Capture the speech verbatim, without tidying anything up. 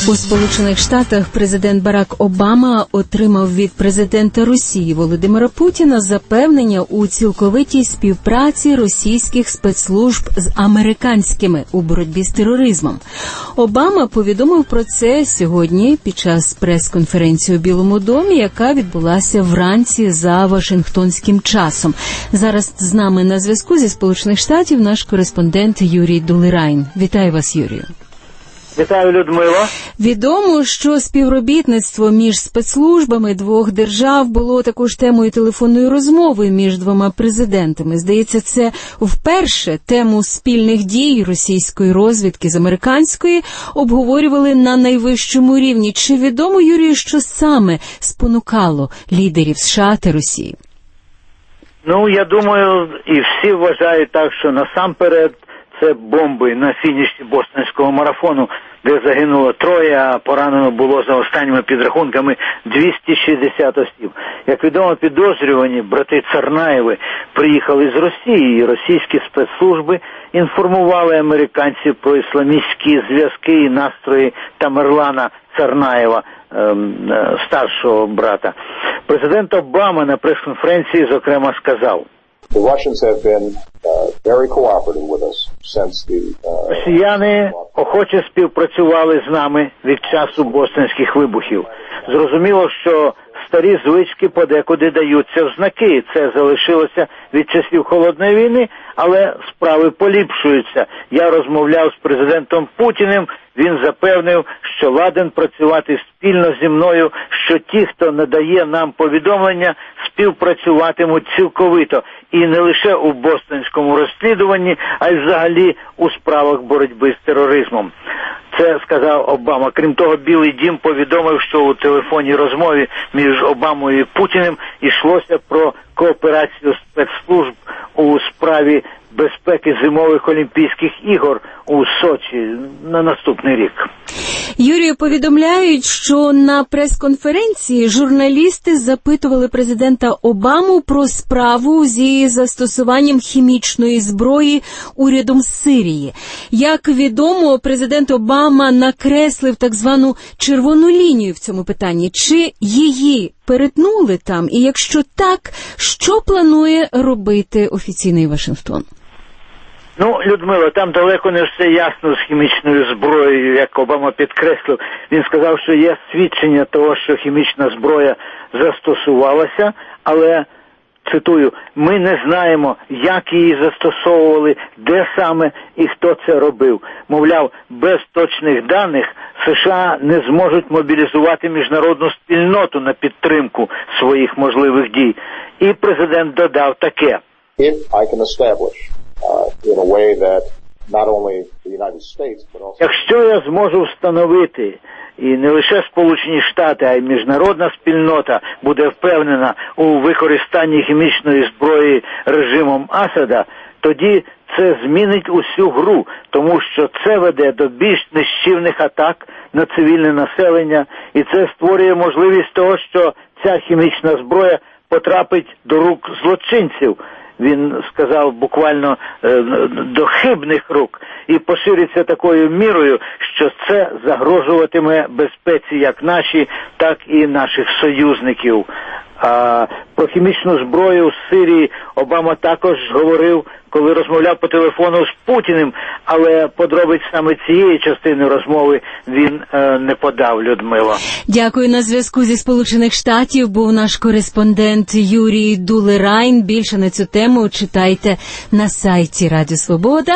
У Сполучених Штатах президент Барак Обама отримав від президента Росії Володимира Путіна запевнення у цілковитій співпраці російських спецслужб з американськими у боротьбі з тероризмом. Обама повідомив про це сьогодні під час прес-конференції у Білому домі, яка відбулася вранці за вашингтонським часом. Зараз з нами на зв'язку зі Сполучених Штатів наш кореспондент Юрій Дулерайн. Вітаю вас, Юрію. Вітаю, Людмила. Відомо, що співробітництво між спецслужбами двох держав було також темою телефонної розмови між двома президентами. Здається, це вперше тему спільних дій російської розвідки з американської обговорювали на найвищому рівні. Чи відомо, Юрію, що саме спонукало лідерів США та Росії? Ну, я думаю, і всі вважають так, що насамперед це бомби на фініші бостонського марафону, де загинуло троє, а поранено було за останніми підрахунками двісті шістдесят осіб. Як відомо, підозрювані брати Царнаєви приїхали з Росії, і російські спецслужби інформували американців про ісламістські зв'язки і настрої Тамерлана Царнаєва, старшого брата. Президент Обама на прес-конференції, зокрема, сказав: Росіяни охоче співпрацювали з нами від часу бостонських вибухів. Зрозуміло, що старі звички подекуди даються в знаки. Це залишилося від часів Холодної війни, але справи поліпшуються. Я розмовляв з президентом Путіним, він запевнив, що ладен працювати спільно зі мною, що ті, хто надає нам повідомлення, співпрацюватимуть цілковито. І не лише у бостонському розслідуванні, а й взагалі у справах боротьби з тероризмом. Це сказав Обама. Крім того, Білий дім повідомив, що у телефонній розмові між Обамою і Путіним йшлося про кооперацію спецслужб у справі безпеки зимових Олімпійських ігор у Сочі на наступний рік. Юрію, повідомляють, що на прес-конференції журналісти запитували президента Обаму про справу зі застосуванням хімічної зброї урядом Сирії. Як відомо, президент Обама накреслив так звану червону лінію в цьому питанні. Чи її перетнули там? І якщо так, що планує робити офіційний Вашингтон? Ну, Людмила, там далеко не все ясно з хімічною зброєю, як Обама підкреслив. Він сказав, що є свідчення того, що хімічна зброя застосувалася, але, цитую, ми не знаємо, як її застосовували, де саме і хто це робив. Мовляв, без точних даних США не зможуть мобілізувати міжнародну спільноту на підтримку своїх можливих дій. І президент додав таке: If I can establish in a way that not only the United States, but also... Якщо я зможу встановити, і не лише Сполучені Штати, а й міжнародна спільнота буде впевнена у використанні хімічної зброї режимом Асада, тоді це змінить усю гру, тому що це веде до більш нищівних атак на цивільне населення, і це створює можливість того, що ця хімічна зброя потрапить до рук злочинців. Він сказав буквально до хибних рук, і пошириться такою мірою, що це загрожуватиме безпеці як нашій, так і наших союзників. А про хімічну зброю з Сирії Обама також говорив, коли розмовляв по телефону з Путіним, але подробиць саме цієї частини розмови він е, не подав, Людмила. Дякую. На зв'язку зі Сполучених Штатів був наш кореспондент Юрій Дулерайн. Більше на цю тему читайте на сайті Радіо Свобода.